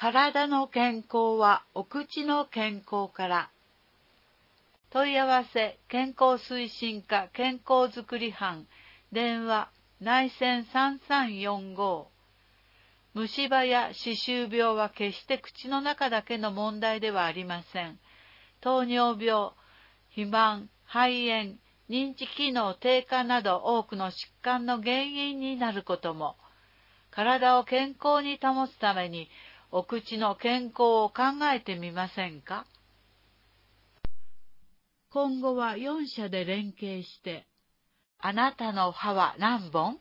体の健康はお口の健康から。問い合わせ健康推進課健康づくり班電話内線3345。虫歯や歯周病は決して口の中だけの問題ではありません。糖尿病、肥満、肺炎、認知機能低下など多くの疾患の原因になることも。体を健康に保つためにお口の健康を考えてみませんか？今後は4社で連携して、あなたの歯は何本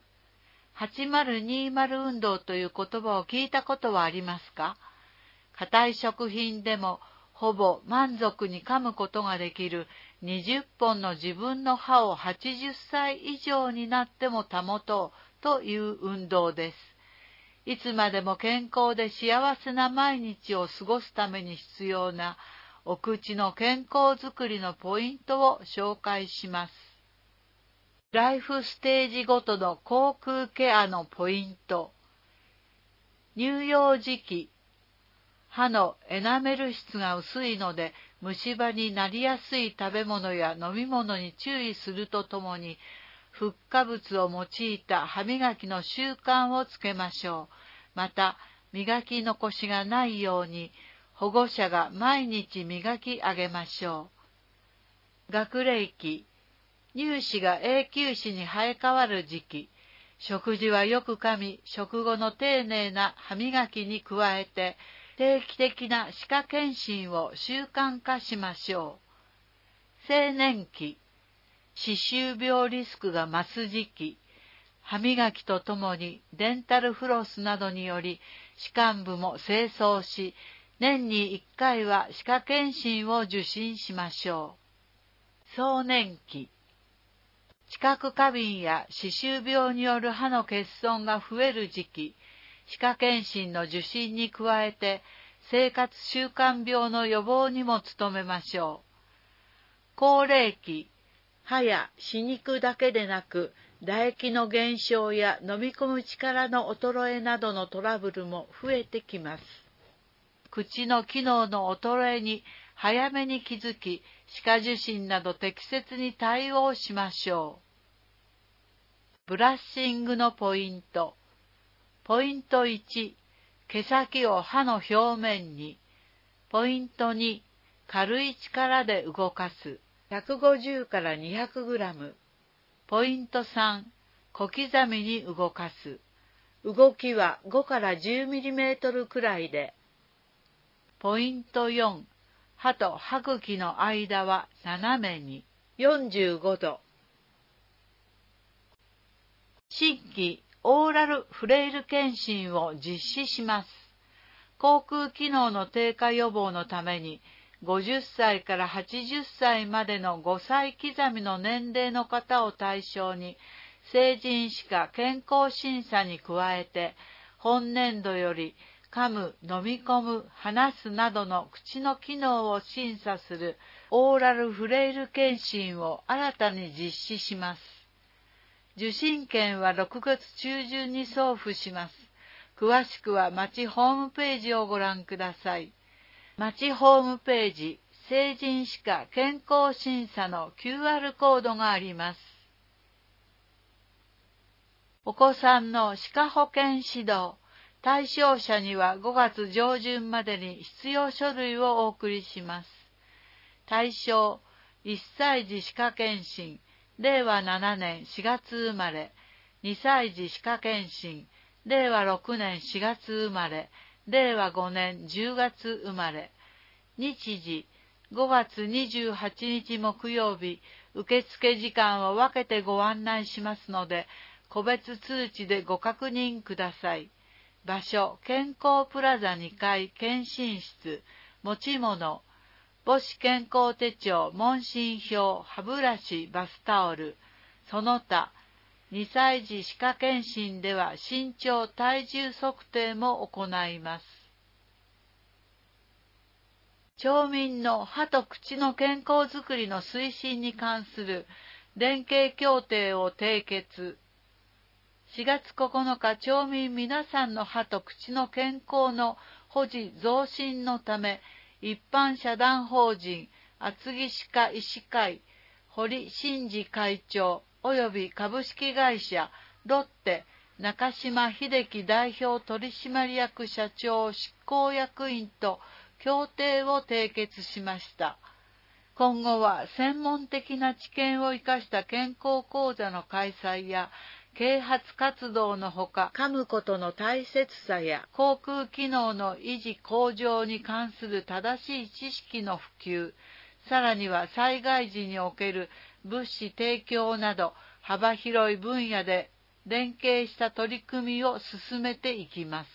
？8020運動という言葉を聞いたことはありますか？硬い食品でもほぼ満足に噛むことができる20本の自分の歯を80歳以上になっても保とうという運動です。いつまでも健康で幸せな毎日を過ごすために必要なお口の健康づくりのポイントを紹介します。ライフステージごとの口腔ケアのポイント。乳幼児期。歯のエナメル質が薄いので虫歯になりやすい食べ物や飲み物に注意するとともに、フッ化物を用いた歯磨きの習慣をつけましょう。また、磨き残しがないように、保護者が毎日磨き上げましょう。学齢期、乳歯が永久歯に生え変わる時期。食事はよく噛み、食後の丁寧な歯磨きに加えて、定期的な歯科検診を習慣化しましょう。青年期、歯周病リスクが増す時期。歯磨きとともにデンタルフロスなどにより歯間部も清掃し、年に1回は歯科検診を受診しましょう。壮年期。知覚過敏や歯周病による歯の欠損が増える時期。歯科検診の受診に加えて、生活習慣病の予防にも努めましょう。高齢期。歯や歯肉だけでなく、唾液の減少や飲み込む力の衰えなどのトラブルも増えてきます。口の機能の衰えに早めに気づき、歯科受診など適切に対応しましょう。ブラッシングのポイント。ポイント1、毛先を歯の表面に。ポイント2、軽い力で動かす。150から200グラム。ポイント3、小刻みに動かす。動きは5から10ミリメートルくらいで。ポイント4、歯と歯茎の間は斜めに。45度。新規オーラルフレイル検診を実施します。口腔機能の低下予防のために、50歳から80歳までの5歳刻みの年齢の方を対象に、成人歯科健康審査に加えて、本年度より噛む、飲み込む、話すなどの口の機能を審査するオーラルフレイル検診を新たに実施します。受診券は6月中旬に送付します。詳しくは町ホームページをご覧ください。町ホームページ、成人歯科健康審査の QR コードがあります。お子さんの歯科保健指導、対象者には5月上旬までに必要書類をお送りします。対象、1歳児歯科検診、令和7年4月生まれ、2歳児歯科検診、令和6年4月生まれ、令和5年10月生まれ。日時、5月28日木曜日、受付時間を分けてご案内しますので、個別通知でご確認ください。場所、健康プラザ2階検診室、持ち物、母子健康手帳、問診票、歯ブラシ、バスタオル、その他、2歳児歯科検診では身長・体重測定も行います。町民の歯と口の健康づくりの推進に関する連携協定を締結。4月9日、町民皆さんの歯と口の健康の保持増進のため、一般社団法人厚木歯科医師会、堀真二会長及び株式会社ロッテ中島秀樹代表取締役社長執行役員と協定を締結しました。今後は専門的な知見を生かした健康講座の開催や、啓発活動のほか、噛むことの大切さや口腔機能の維持向上に関する正しい知識の普及、さらには災害時における物資提供など幅広い分野で連携した取り組みを進めていきます。